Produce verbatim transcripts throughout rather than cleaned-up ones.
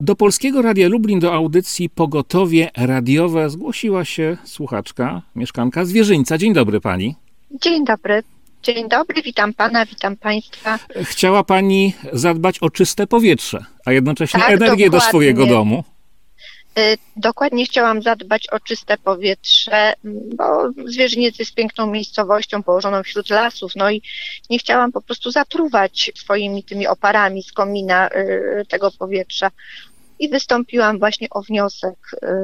Do Polskiego Radia Lublin, do audycji Pogotowie Radiowe zgłosiła się słuchaczka, mieszkanka Zwierzyńca. Dzień dobry pani. Dzień dobry. Dzień dobry, witam pana, witam państwa. Chciała pani zadbać o czyste powietrze, a jednocześnie tak, energię dokładnie. do swojego domu. Dokładnie chciałam zadbać o czyste powietrze, bo Zwierzyniec jest piękną miejscowością położoną wśród lasów, no i nie chciałam po prostu zatruwać swoimi tymi oparami z komina tego powietrza. I wystąpiłam właśnie o wniosek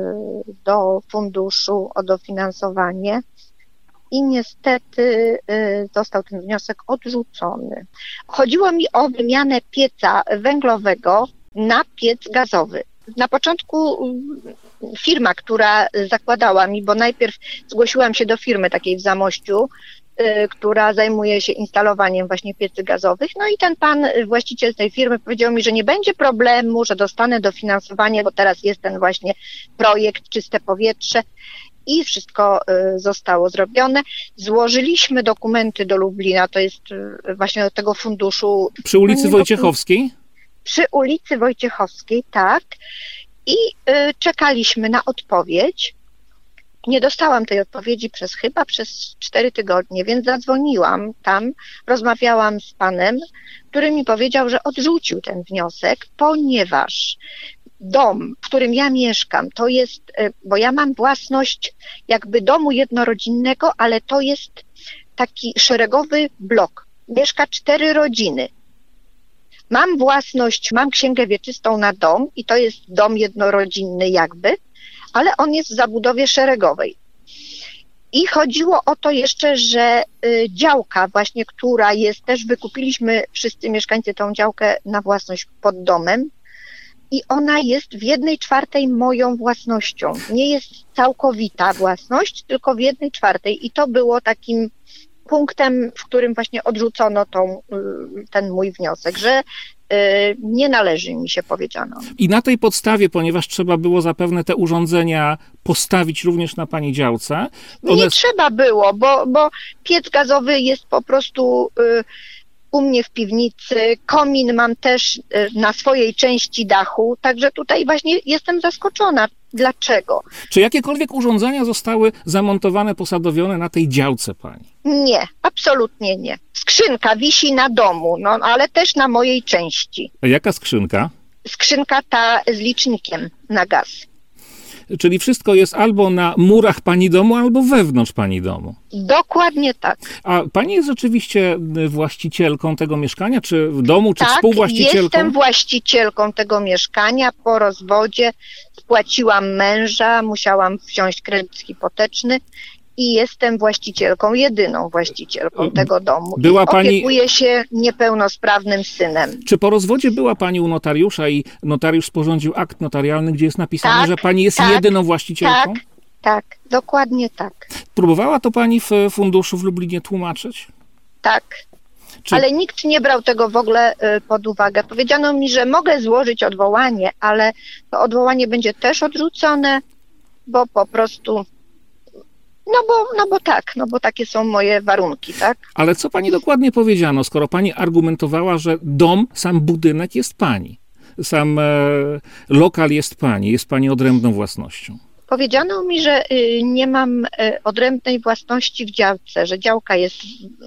do funduszu o dofinansowanie i niestety został ten wniosek odrzucony. Chodziło mi o wymianę pieca węglowego na piec gazowy. Na początku firma, która zakładała mi, bo najpierw zgłosiłam się do firmy takiej w Zamościu, która zajmuje się instalowaniem właśnie piecy gazowych. No i ten pan, właściciel tej firmy, powiedział mi, że nie będzie problemu, że dostanę dofinansowanie, bo teraz jest ten właśnie projekt Czyste Powietrze i wszystko zostało zrobione. Złożyliśmy dokumenty do Lublina, to jest właśnie do tego funduszu. Przy ulicy Wojciechowskiej? Przy ulicy Wojciechowskiej, tak. I y, czekaliśmy na odpowiedź. Nie dostałam tej odpowiedzi przez chyba przez cztery tygodnie, więc zadzwoniłam tam, rozmawiałam z panem, który mi powiedział, że odrzucił ten wniosek, ponieważ dom, w którym ja mieszkam, to jest, y, bo ja mam własność jakby domu jednorodzinnego, ale to jest taki szeregowy blok. Mieszka cztery rodziny. Mam własność, mam księgę wieczystą na dom i to jest dom jednorodzinny jakby, ale on jest w zabudowie szeregowej. I chodziło o to jeszcze, że y, działka właśnie, która jest, też wykupiliśmy wszyscy mieszkańcy tą działkę na własność pod domem i ona jest w jednej czwartej moją własnością. Nie jest całkowita własność, tylko w jednej czwartej i to było takim punktem, w którym właśnie odrzucono tą, ten mój wniosek, że nie należy mi się, powiedziano. I na tej podstawie, ponieważ trzeba było zapewne te urządzenia postawić również na pani działce. One... Nie trzeba było, bo, bo piec gazowy jest po prostu y, u mnie w piwnicy, komin mam też y, na swojej części dachu, także tutaj właśnie jestem zaskoczona. Dlaczego? Czy jakiekolwiek urządzenia zostały zamontowane, posadowione na tej działce pani? Nie, absolutnie nie. Skrzynka wisi na domu, no ale też na mojej części. A jaka skrzynka? Skrzynka ta z licznikiem na gaz. Czyli wszystko jest albo na murach pani domu, albo wewnątrz pani domu. Dokładnie tak. A pani jest rzeczywiście właścicielką tego mieszkania, czy w domu, czy tak, współwłaścicielką? Jestem właścicielką tego mieszkania. Po rozwodzie spłaciłam męża, musiałam wziąć kredyt hipoteczny i jestem właścicielką, jedyną właścicielką tego domu. Była I pani... opiekuję się niepełnosprawnym synem. Czy po rozwodzie była pani u notariusza i notariusz sporządził akt notarialny, gdzie jest napisane, tak, że pani jest tak, jedyną właścicielką? Tak, tak, dokładnie tak. Próbowała to pani w funduszu w Lublinie tłumaczyć? Tak. Czy... Ale nikt nie brał tego w ogóle pod uwagę. Powiedziano mi, że mogę złożyć odwołanie, ale to odwołanie będzie też odrzucone, bo po prostu... No bo, no bo tak, no bo takie są moje warunki, tak? Ale co pani dokładnie powiedziano, skoro pani argumentowała, że dom, sam budynek jest pani, sam e, lokal jest pani, jest pani odrębną własnością? Powiedziano mi, że y, nie mam y, odrębnej własności w działce, że działka jest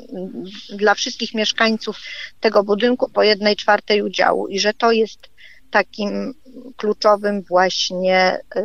y, dla wszystkich mieszkańców tego budynku po jednej czwartej udziału i że to jest takim kluczowym właśnie y,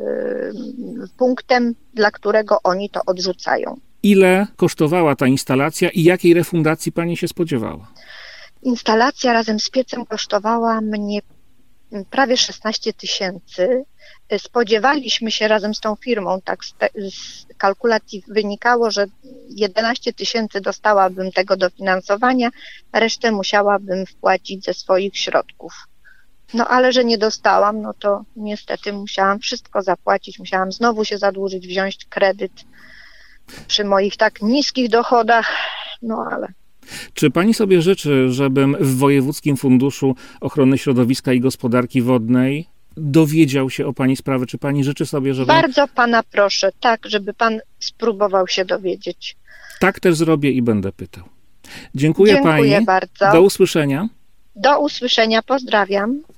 punktem, dla którego oni to odrzucają. Ile kosztowała ta instalacja i jakiej refundacji pani się spodziewała? Instalacja razem z piecem kosztowała mnie prawie szesnaście tysięcy. Spodziewaliśmy się razem z tą firmą, tak z, te, z kalkulacji wynikało, że jedenaście tysięcy dostałabym tego dofinansowania, resztę musiałabym wpłacić ze swoich środków. No ale że nie dostałam, no to niestety musiałam wszystko zapłacić, musiałam znowu się zadłużyć, wziąć kredyt przy moich tak niskich dochodach, no ale... Czy pani sobie życzy, żebym w Wojewódzkim Funduszu Ochrony Środowiska i Gospodarki Wodnej dowiedział się o pani sprawy? Czy pani życzy sobie, żeby... Bardzo pana proszę, tak, żeby pan spróbował się dowiedzieć. Tak też zrobię i będę pytał. Dziękuję, Dziękuję pani. bardzo. Do usłyszenia. Do usłyszenia, pozdrawiam.